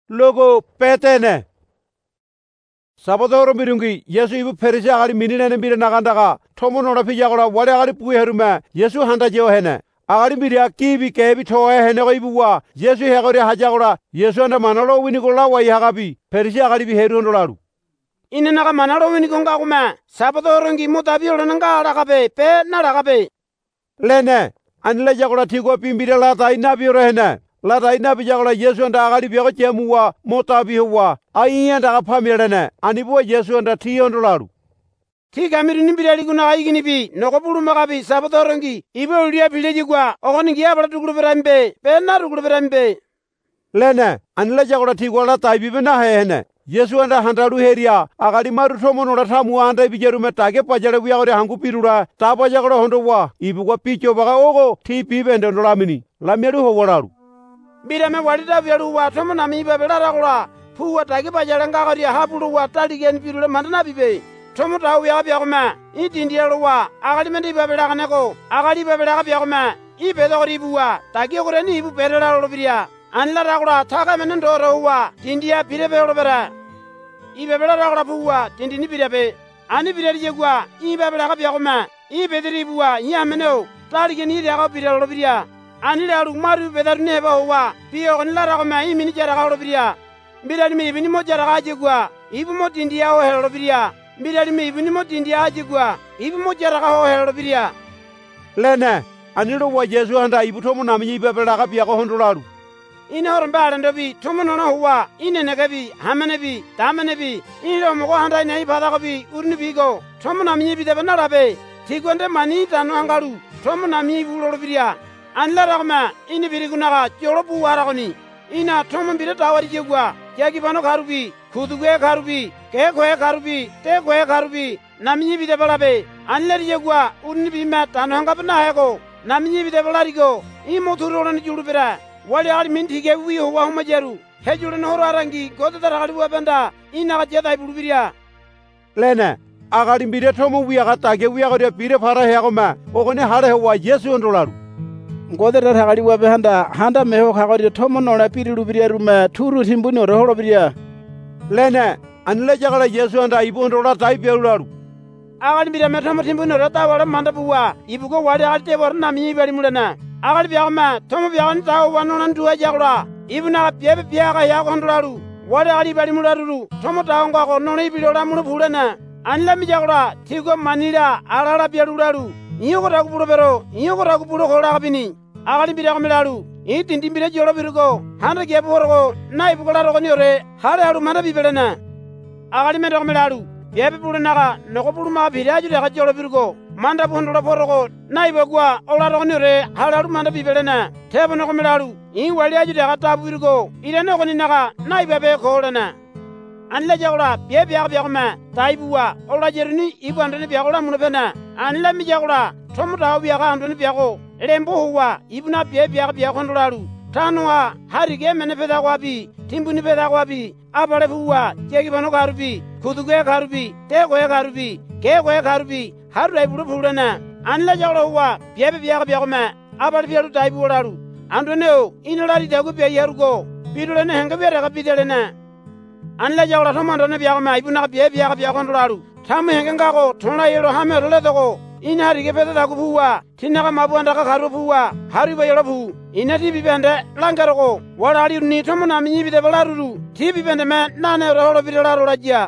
Logo petene. Sabadoro mirungi Yesu ibu perisi agali minine mbire nagandaga tomo nora pijagola wale agali puwe herume Yesu handa jeo hene. Agali mbire kibi kebi toa hene go ibuwa Yesu hegori hajagola Yesu anda manalo winikola wa ihagabi perisi agali bi heru ndolaru. Ine naga manalo winikonga kuma sabadoro ngi mutabi olanga alagabe pe nalagabe. Lene anile jagola tigo pimbire lata inabi hene. Lata inabi jagola Yesu anda agali biago chemuwa mutabi huwa ai anda apamirene anibuwa Yesu anda tiyo ndolaru. Tiga miri nimbireli kuna aigini bi noko bulu magabi sabadorongi ibe ulia bileji kwa ogoni ngia bala tukulu berambe pe na tukulu berambe. Lene anile jagola tigo lata ibibe na hene Yesu anda handaru heria agali maru tomo nora tamu anda ibijerume tage pajale buyagore hangu pirura tapa jagola hondo wa ibugwa picho baga ogo tipi bende ndolamini lamyeru howolaru. Birame walida vyalu wa tomo nami ibe belara puwa tage pajale ngagari hapulu wa taligen pirule mandana bibe. Tomo tahu ya biagoma itindielo wa agali mendi ibe belaganeko agali ibe belaga biagoma ibe dogori buwa tage goreni ibu berela lobiria. Anla ragura taga menen doro wa tindia birebe olobera ibe bela ragura buwa tindini birebe ani bireri jegwa ibe bela ga biagoma ibe diri buwa yameno talige ni raga birelo lobiria ani laru maru bedaru ne ba wa biyo on la raguma imini jara ga lobiria birali mi ibini mo jara ga jegwa ibu mo tindia o helo lobiria birali mi ibini mo tindia jegwa ibu mo jara ga o helo lobiria. Lene anilo wa Yesu anda ibu tomo nami ibe bela ga biago hondolaru. Ine horon baran dobi tomo nono huwa ine negabi hamanebi tamanebi ine mogo handa ine ibadagobi urnibigo tomo nami bi debe narabe tigonde mani tanu hangaru tomo nami buloro biria anla ragma ine birigunaga jorobu waragoni ina tomo bire tawari jegwa jagi bano karubi kuduge karubi ke koe karubi te koe karubi nami bi debe labe anla jegwa urnibi ma tanu hangabe na hego nami bi debe larigo imoturo ni julubira wali agali minti ke wi ho wa majeru hejure no horo arangi godo dara agali wa benda ina ga jeda ibulubiria. Lene agali mbire tomo wi aga tage wi aga bire fara he agoma ogone hare wa Yesu ndolaru. Godo dara agali wa benda handa meho khagori tomo nona pirilubiria ruma turu timbuni ro horobiria. Lene anle jagala Yesu anda ibu ndola tai belularu. Agali mbire metamo timbuni ro ta wala manda buwa ibugo wali agali te borna mi bari mulana agali biagama tomo biagan tawo wanonan duwa jagura ibuna biebe biaga ya gondolaru wali agali bari mularuru tomo tawo ngako nono ibilola mulu bulana anla mi jagura tigo manila alala bialularu nyoko takuburo bero nyoko takuburo kola bini agali biagama laru itindi mbire jolo birugo handa gebe horogo na ibugola rogo nyore hale alu manda bibelena agali medog melaru biebe bulanaga noko buluma biraju de jolo birugo manda bondolo porogo naibagwa olaro nire halaru manda bibelena tebo no komelaru I wali aju de gata burgo ile no koni naga naibabe ko lena anla jagora biya biya ma taibuwa ola jerni ibandene biya ola munbena anla mi jagora tomuta biya ga andone biya ko lembo huwa ibuna biya kondolaru tanwa harige mene peda kwabi timbuni peda kwabi abale huwa jegi bano garubi kuduge garubi tego garubi kego garubi haru ay bulu bulana anla jagora huwa biya ma abale biya taibu olaru andone o inolari dagu biya yarugo bidulene henga biya ga bidelena anla jagora tomandone biya ma ibuna biya kondolaru tamu henga ngako tona yelo hamero ledogo ina harige peda dagu huwa tinaga mabuanda ka garu huwa haru ba yelo hu ina tibi bende langarogo wala ali ni tomo na minyi bide balaruru tibi bende me nane ro bidelaru rajia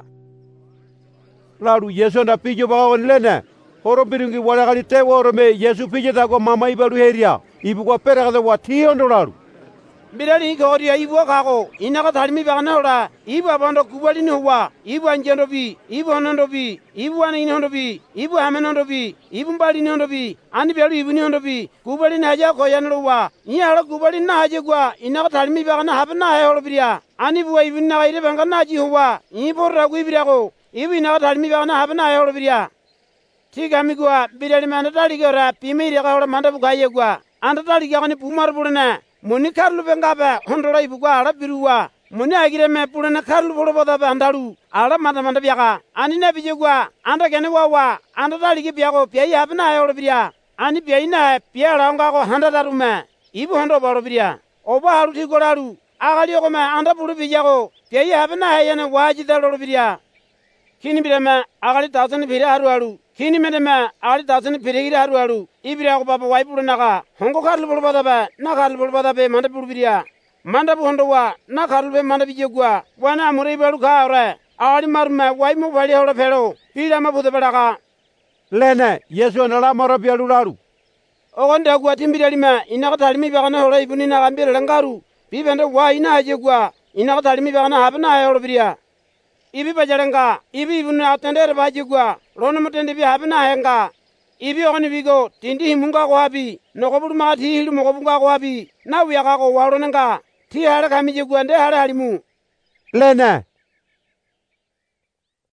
laru Yesu nda pijo ba on lene horo biringi wala gali te woro me Yesu pijo da ko mama ibaru heria ibu ko pera ga wa $300 bidali ko ria ibu ka ko ina ka dhalmi ba na ora ibu abando kubali ni huwa ibu anjendo bi ibu onondo bi ibu ana ini hondo bi ibu amenondo bi ibu mbali ni hondo bi ani belu ibu ni hondo bi kubali na haja ko yanlo wa ni ala kubali na haja gwa ina ka dhalmi ba na habna ha holo biria ani bu ibu na ire banga na ji huwa ni borra gu biria ko ibu ina ka dhalmi ba na habna ha holo biria tiga mi gwa bidali manda dali gora pimiri ka holo manda bu gaye gwa anda dali ga ni pumar burna muni karlu bengabe hondora ibugwa ala biruwa muni agire me pulena karlu boloboda bandaru ala manda biaga ani ne bijegwa anda gene wawa anda daligi biago piai habna ayolo biria ani piai na piara ngako handa darume ibu hondo bolo biria oba haru tigolaru agali ogoma anda bulu bijago peyi habna hayana wajida lolo biria kini birama agali tasani bire haru kini medema agali tasani bire gira haru ibira ko baba waibulu naga hongo karlu bulu badabe na karlu bulu badabe manda bulu biria manda bu hondo wa na karlu be manda bijegwa wana amure balu kaore agali marma waimu bali holo phelo ila mabude badaga lene Yesu nala maro bialu laru ogonda gwa timbiralima inaka talimi bagana holo ibuni na gambira langaru bibende wa ina ajegwa inaka talimi bagana habna holo biria ibi bajarenga ibi ibuna atendere bajegwa rono mutende bi habna henga ibi ogoni bigo tindi himunga ko habi noko bulu ma ti hilu moko bunga ko habi na wiya ka ko waro nenga ti hare kamije gwa nde hare halimu lene